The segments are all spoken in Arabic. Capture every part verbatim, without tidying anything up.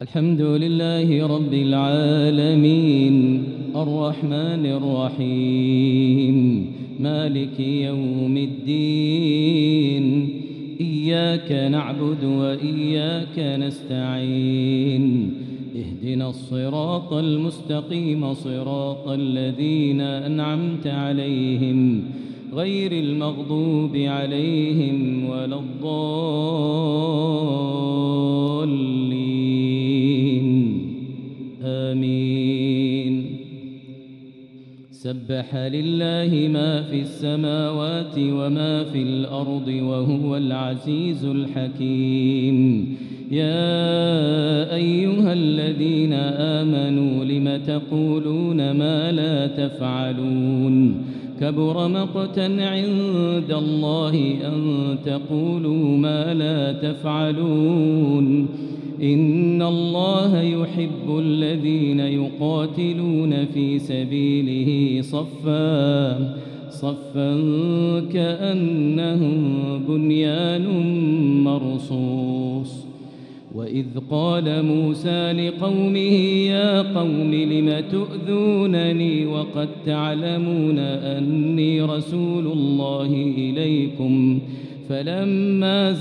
الحمد لله رب العالمين الرحمن الرحيم مالك يوم الدين إياك نعبد وإياك نستعين اهدنا الصراط المستقيم صراط الذين أنعمت عليهم غير المغضوب عليهم ولا الضالين آمين. سبح لله ما في السماوات وما في الأرض وهو العزيز الحكيم. يا أيها الذين آمنوا لم تقولون ما لا تفعلون كبر مقتا عند الله أن تقولوا ما لا تفعلون إن الله يحب الذين يقاتلون في سبيله صفا صفا كأنهم بنيان مرصوص. وإذ قال موسى لقومه يا قوم لم تؤذونني وقد تعلمون أني رسول الله إليكم فلما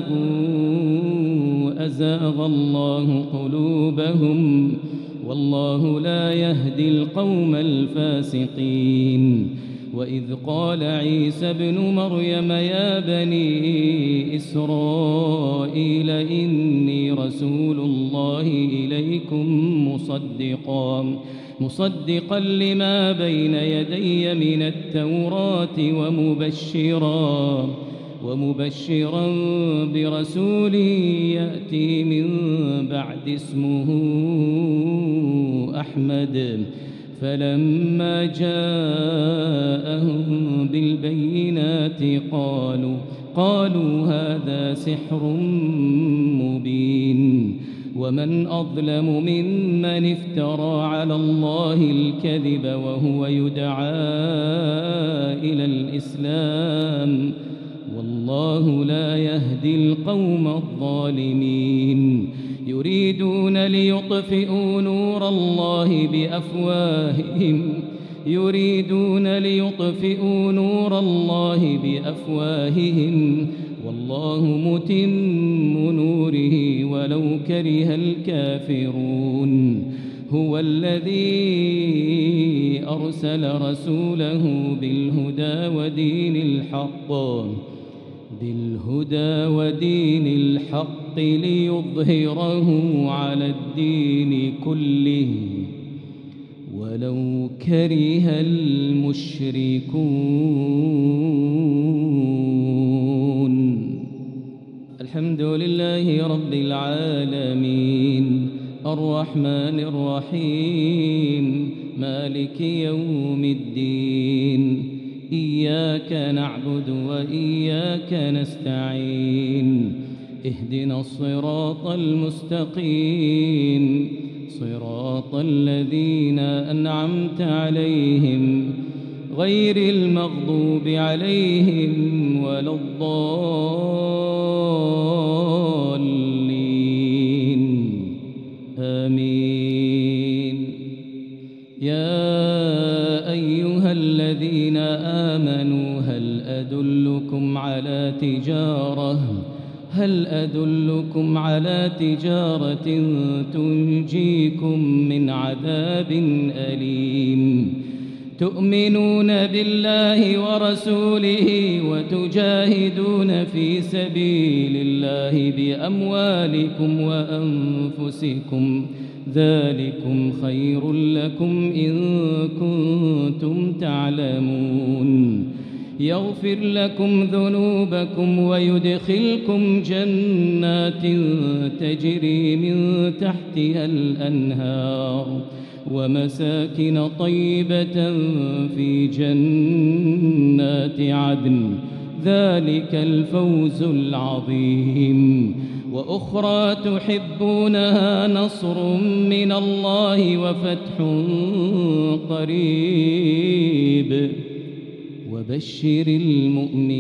زاغوا أزاغ الله قلوبهم والله لا يهدي القوم الفاسقين. وإذ قال عيسى ابن مريم يا بني إسرائيل إني رسول الله إليكم مصدقا مصدقا لما بين يدي من التوراة ومبشرا ومبشرا برسول يأتي من بعد اسمه أحمد. فلما جاءهم بالبينات قالوا قالوا هذا سحر مبين. ومن أظلم ممن افترى على الله الكذب وهو يدعى إلى الإسلام والله لا يهدي القوم الظالمين. يريدون ليطفئوا نور الله بأفواههم يريدون ليطفئوا نور الله بأفواههم والله متم نوره ولو كره الكافرون. هو الذي أرسل رسوله بالهدى ودين الحق بالهدى ودين الحق ليظهره على الدين كله ولو كره المشركون. الحمد لله رب العالمين الرحمن الرحيم مالك يوم الدين إياك نعبد وإياك نستعين اهدنا الصراط المستقيم صراط الذين أنعمت عليهم غير المغضوب عليهم ولا الضالين آمين. يا أيها الذين آمنوا هل أدلكم على تجارة هل أدلكم على تجارة تنجيكم من عذاب أليم تؤمنون بالله ورسوله وتجاهدون في سبيل الله بأموالكم وأنفسكم ذلكم خير لكم إن كنتم تعلمون. يغفر لكم ذنوبكم ويدخلكم جنات تجري من تحتها الأنهار ومساكن طيبة في جنات عدن ذلك الفوز العظيم. وأخرى تحبونها نصر من الله وفتح قريب وبشر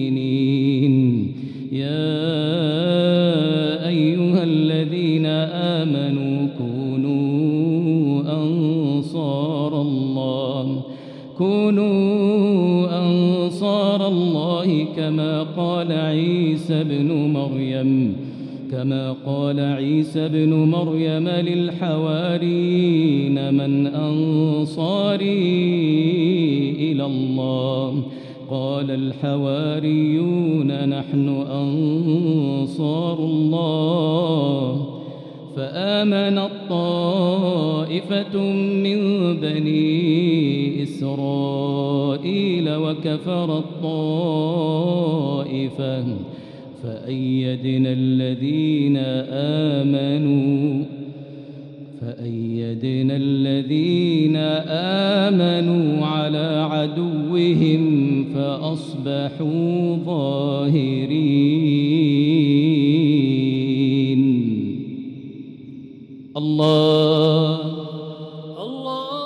المؤمنين. يا أيها الذين آمنوا كونوا أنصار الله كونوا أنصار الله كما قال عيسى ابن مريم كما قال عيسى ابن مريم للحواريين من أنصاري إلى الله قال الحواريون نحن أنصار الله فآمنت طائفة من بني إسرائيل وكفرت طائفة فأيدنا الذين آمنوا فأيدنا الذين آمنوا على عدوهم فأصبحوا ظاهرين. الله الله